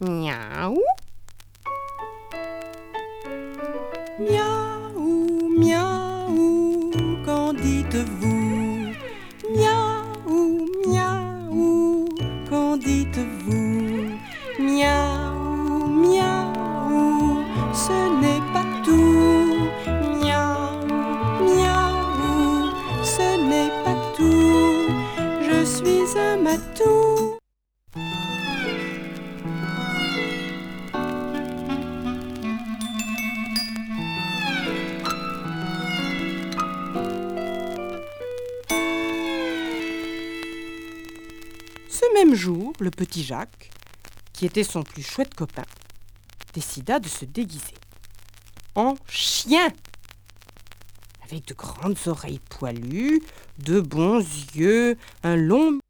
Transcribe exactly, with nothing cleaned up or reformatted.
Miaou. Miaou, miaou, qu'en dites-vous? Miaou, miaou, qu'en dites-vous? Miaou, miaou, ce n'est pas tout. Miaou, miaou, ce n'est pas tout. Je suis un matou. Ce même jour, le petit Jacques, qui était son plus chouette copain, décida de se déguiser en chien, avec de grandes oreilles poilues, de bons yeux, un long